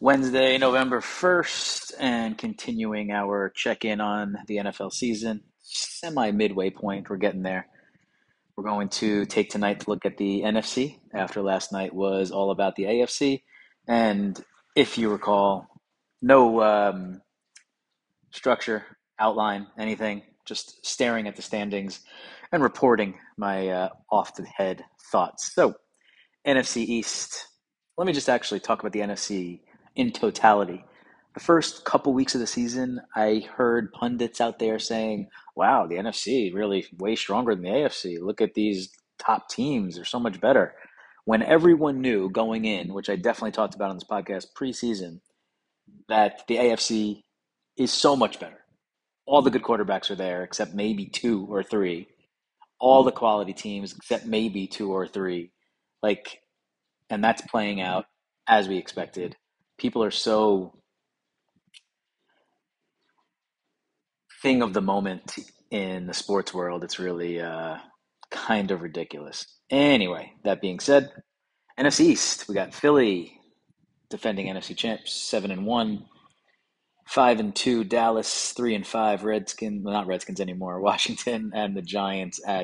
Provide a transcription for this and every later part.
Wednesday, November 1st, and continuing our check in on the NFL season. Semi midway point, we're getting there. We're going to take tonight to look at the NFC after last night was all about the AFC. And if you recall, no structure, outline, anything, just staring at the standings and reporting my off the head thoughts. So, NFC East. Let me just actually talk about the NFC in totality. The first couple weeks of the season, I heard pundits out there saying, wow, the NFC really way stronger than the AFC. Look at these top teams, they're so much better. When everyone knew going in, which I definitely talked about on this podcast preseason, that the AFC is so much better. All the good quarterbacks are there, except maybe two or three. All the quality teams, except maybe two or three. Like, and that's playing out as we expected. People are so thing of the moment in the sports world. It's really kind of ridiculous. Anyway, that being said, NFC East, we got Philly defending NFC champs, 7-1, 5-2, Dallas 3-5, Redskins, well, not Redskins anymore, Washington and the Giants at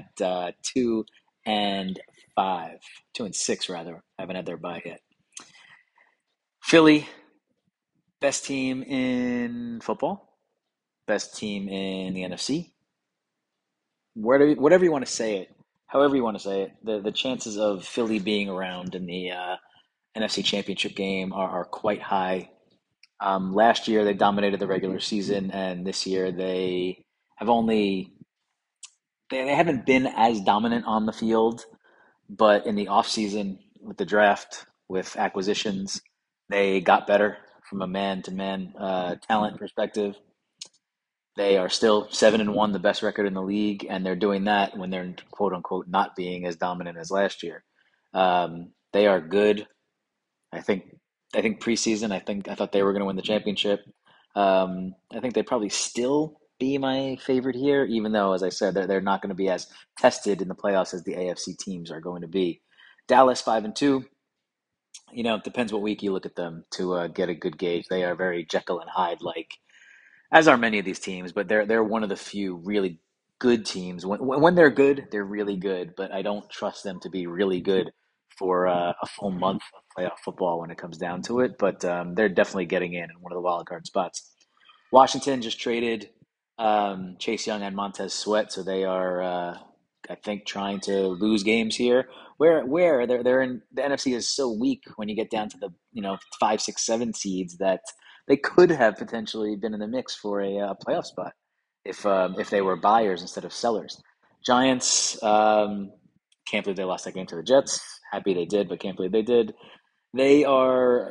2-5, 2-6 rather. Haven't had their bye yet. Philly, best team in football, best team in the NFC. Whatever you want to say it, however you want to say it, the chances of Philly being around in the NFC Championship game are quite high. Last year they dominated the regular season, and this year they have only they haven't been as dominant on the field, but in the offseason with the draft, with acquisitions, they got better from a man to man talent perspective. They are still 7-1, the best record in the league, and they're doing that when they're quote unquote not being as dominant as last year. They are good. I think. I think preseason. I thought they were going to win the championship. I think they'd probably still be my favorite here, even though, as I said, they're not going to be as tested in the playoffs as the AFC teams are going to be. Dallas 5-2. It depends what week you look at them to get a good gauge. They are very Jekyll and Hyde like, as are many of these teams, but they're one of the few really good teams. When they're good, they're really good, but I don't trust them to be really good for a full month of playoff football when it comes down to it. But they're definitely getting in one of the wild card spots. Washington just traded Chase Young and Montez Sweat, so they are, I think, trying to lose games here. Where they're in the NFC is so weak when you get down to the 5, 6, 7 seeds that they could have potentially been in the mix for a playoff spot if they were buyers instead of sellers. Giants, can't believe they lost that game to the Jets. Happy they did, but can't believe they did. They are,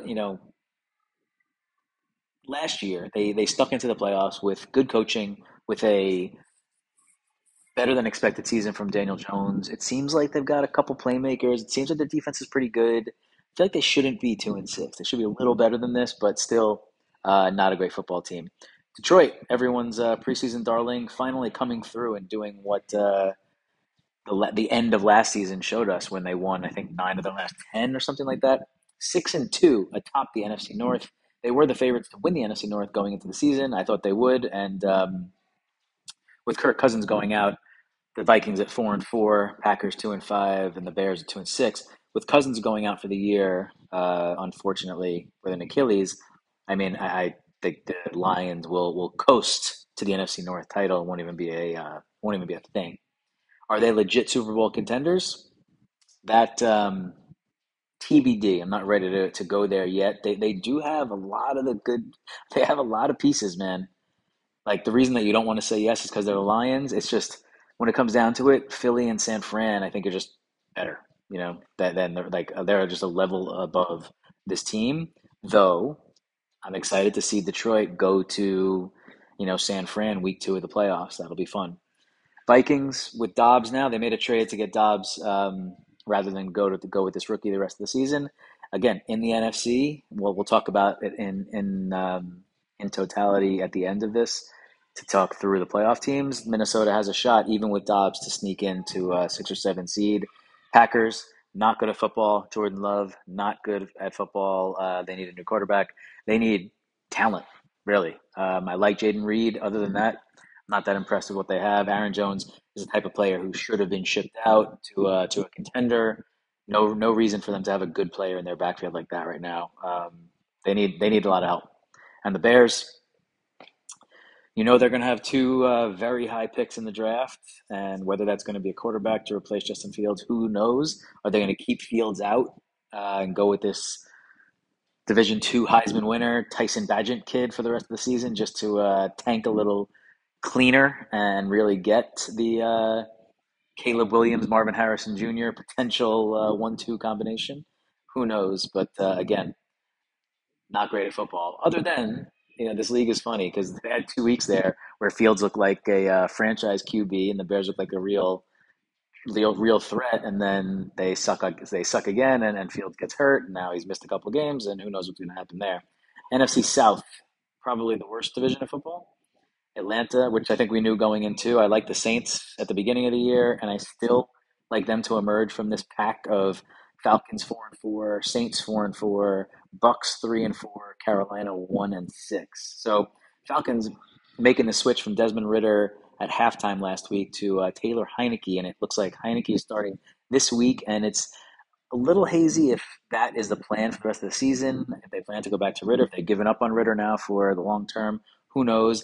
last year they stuck into the playoffs with good coaching, with a better than expected season from Daniel Jones. It seems like they've got a couple playmakers. It seems like their defense is pretty good. I feel like they shouldn't be 2-6. They should be a little better than this, but still not a great football team. Detroit, everyone's preseason darling, finally coming through and doing what the end of last season showed us when they won, I think, 9 of their last 10 or something like that. 6-2 atop the NFC North. They were the favorites to win the NFC North going into the season. I thought they would, and with Kirk Cousins going out, the Vikings at 4-4, Packers 2-5, and the Bears at 2-6. With Cousins going out for the year, unfortunately with an Achilles, I think the Lions will coast to the NFC North title. It won't even be a thing. Are they legit Super Bowl contenders? That TBD. I'm not ready to go there yet. They do have a lot of the good. They have a lot of pieces, man. Like the reason that you don't want to say yes is because they're the Lions. It's just when it comes down to it, Philly and San Fran, I think are just better. That then they're just a level above this team. Though I'm excited to see Detroit go to San Fran week 2 of the playoffs. That'll be fun. Vikings with Dobbs now. They made a trade to get Dobbs rather than go with this rookie the rest of the season. Again, in the NFC, we'll talk about it in totality at the end of this to talk through the playoff teams. Minnesota has a shot, even with Dobbs, to sneak into a 6 or 7 seed. Packers, not good at football. Jordan Love, not good at football. They need a new quarterback. They need talent, really. I like Jaden Reed. Other than that, not that impressed with what they have. Aaron Jones is the type of player who should have been shipped out to a contender. No reason for them to have a good player in their backfield like that right now. They need a lot of help. And the Bears, they're going to have two very high picks in the draft, and whether that's going to be a quarterback to replace Justin Fields, who knows? Are they going to keep Fields out and go with this Division Two Heisman winner Tyson Bagent kid for the rest of the season, just to tank a little cleaner and really get the Caleb Williams, Marvin Harrison Jr. potential 1-2 combination? Who knows? But again, not great at football. Other than, this league is funny because they had 2 weeks there where Fields looked like a franchise QB and the Bears looked like a real threat, and then they suck again, and Fields gets hurt, and now he's missed a couple games, and who knows what's going to happen there. NFC South, probably the worst division of football. Atlanta, which I think we knew going into. I like the Saints at the beginning of the year, and I still like them to emerge from this pack of Falcons 4-4, Saints 4-4, Bucks 3-4, Carolina 1-6. So Falcons making the switch from Desmond Ritter at halftime last week to Taylor Heineke, and it looks like Heineke is starting this week, and it's a little hazy if that is the plan for the rest of the season. If they plan to go back to Ritter, if they've given up on Ritter now for the long term, who knows?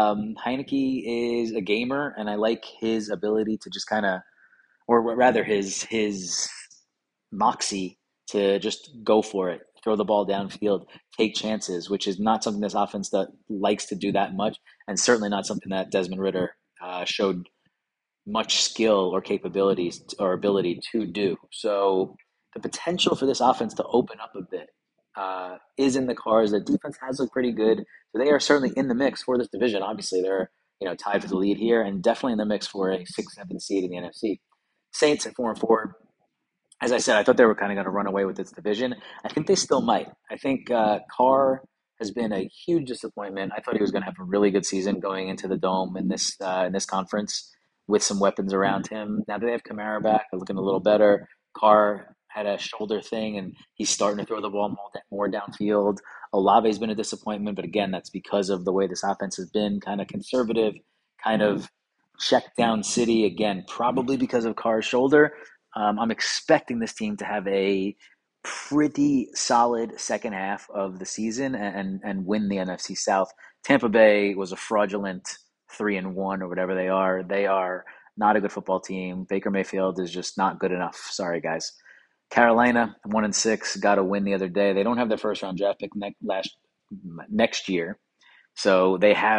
Heineke is a gamer, and I like his ability to just kind of, or rather, his moxie to just go for it, throw the ball downfield, take chances, which is not something this offense that likes to do that much, and certainly not something that Desmond Ritter showed much skill or capabilities or ability to do. So the potential for this offense to open up a bit is in the cards. The defense has looked pretty good, so they are certainly in the mix for this division. Obviously, they're tied for the lead here, and definitely in the mix for a 6-7 seed in the NFC. Saints at 4-4. As I said, I thought they were kind of going to run away with this division. I think they still might. I think Carr has been a huge disappointment. I thought he was going to have a really good season going into the dome in this conference with some weapons around him. Now that they have Kamara back, they're looking a little better. Carr had a shoulder thing, and he's starting to throw the ball more downfield. Olave's been a disappointment, but again, that's because of the way this offense has been kind of conservative, kind of check down city. Again, probably because of Carr's shoulder. I'm expecting this team to have a pretty solid second half of the season and win the NFC South. Tampa Bay was a fraudulent 3-1 or whatever they are. They are not a good football team. Baker Mayfield is just not good enough. Sorry, guys. Carolina 1-6 got a win the other day. They don't have their first round draft pick next year, so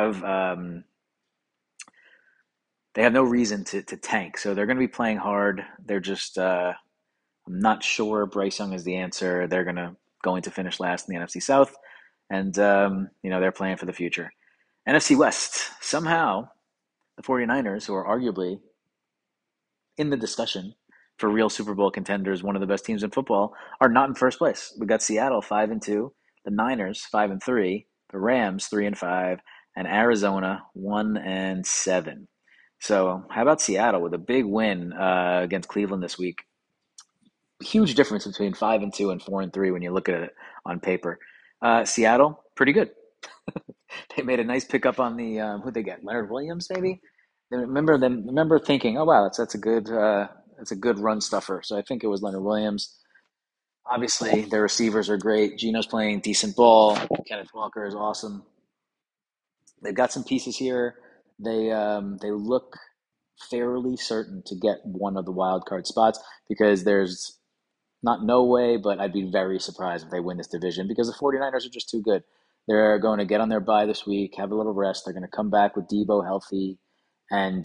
they have no reason to tank. So they're going to be playing hard. They're just I'm not sure Bryce Young is the answer. They're going to finish last in the NFC South, and they're playing for the future. NFC West, somehow the 49ers, who are arguably in the discussion for real Super Bowl contenders, one of the best teams in football, are not in first place. We got Seattle 5-2, the Niners 5-3, the Rams 3-5, and Arizona 1-7. So how about Seattle with a big win against Cleveland this week? Huge difference between 5-2 and 4-3 when you look at it on paper. Seattle, pretty good. They made a nice pickup on the who'd they get? Leonard Williams, maybe. Remember thinking, oh wow, that's a good run stuffer. So I think it was Leonard Williams. Obviously, their receivers are great. Geno's playing decent ball. Kenneth Walker is awesome. They've got some pieces here. They look fairly certain to get one of the wild card spots because there's not no way, but I'd be very surprised if they win this division because the 49ers are just too good. They're going to get on their bye this week, have a little rest. They're going to come back with Debo healthy, and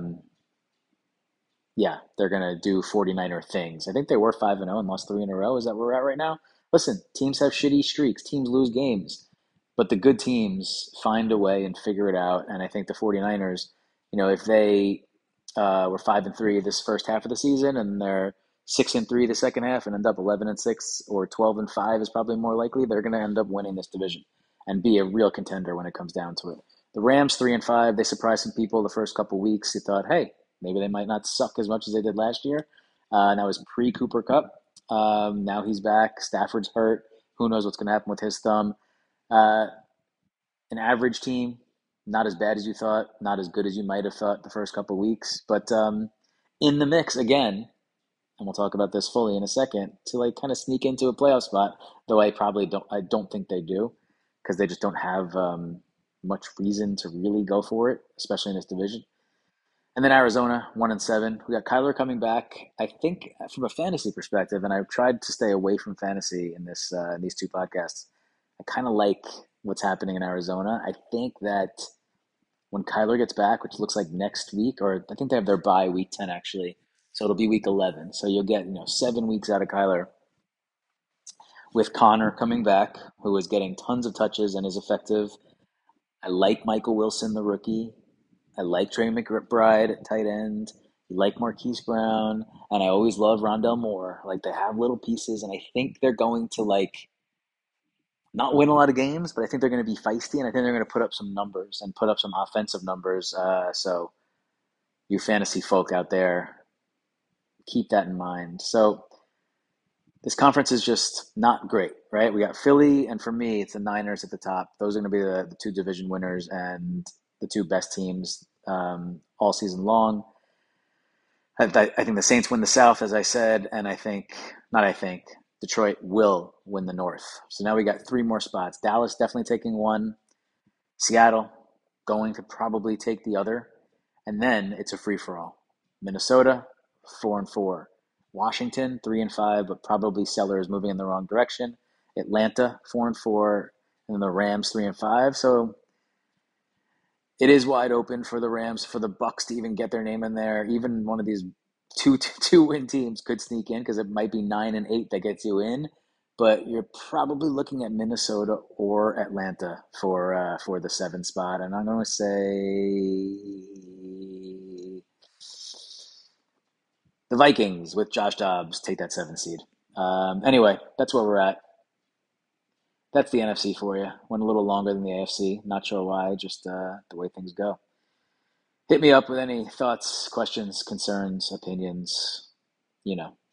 yeah, they're going to do 49er things. I think they were 5-0 and lost three in a row. Is that where we're at right now? Listen, teams have shitty streaks. Teams lose games. But the good teams find a way and figure it out. And I think the 49ers, if they were 5-3 this first half of the season and they're 6-3 the second half and end up 11-6 or 12-5 is probably more likely, they're going to end up winning this division and be a real contender when it comes down to it. The Rams 3-5, they surprised some people the first couple weeks. You thought, hey, maybe they might not suck as much as they did last year. And that was pre Cooper Cup. Now he's back. Stafford's hurt. Who knows what's going to happen with his thumb? Uh, an average team, not as bad as you thought, not as good as you might have thought the first couple of weeks, but in the mix again. And we'll talk about this fully in a second to like kind of sneak into a playoff spot. Though I probably don't. I don't think they do because they just don't have much reason to really go for it, especially in this division. And then Arizona, 1-7. We got Kyler coming back. I think from a fantasy perspective, and I've tried to stay away from fantasy in this in these two podcasts. I kind of like what's happening in Arizona. I think that when Kyler gets back, which looks like next week, or I think they have their bye week 10 actually, so it'll be week 11. So you'll get 7 weeks out of Kyler with Connor coming back, who is getting tons of touches and is effective. I like Michael Wilson, the rookie. I like Trey McBride at tight end. You like Marquise Brown, and I always love Rondell Moore. Like they have little pieces, and I think they're going to like not win a lot of games, but I think they're going to be feisty, and I think they're going to put up some numbers and put up some offensive numbers. So you fantasy folk out there, keep that in mind. So this conference is just not great, right? We got Philly, and for me, it's the Niners at the top. Those are going to be the two division winners and the two best teams all season long. I think the Saints win the South, as I said, and not I think, Detroit will win the North. So now we got three more spots. Dallas definitely taking one. Seattle going to probably take the other. And then it's a free for all. Minnesota, 4-4. Washington, 3-5, but probably Sellers moving in the wrong direction. Atlanta, 4-4, and then the Rams, 3-5. So it is wide open for the Rams, for the Bucks to even get their name in there. Even one of these two win teams could sneak in because it might be 9-8 that gets you in. But you're probably looking at Minnesota or Atlanta for the 7 spot, and I'm going to say the Vikings with Josh Dobbs take that 7 seed. Anyway, that's where we're at. That's the NFC for you. Went a little longer than the AFC. Not sure why, just the way things go. Hit me up with any thoughts, questions, concerns, opinions. You know.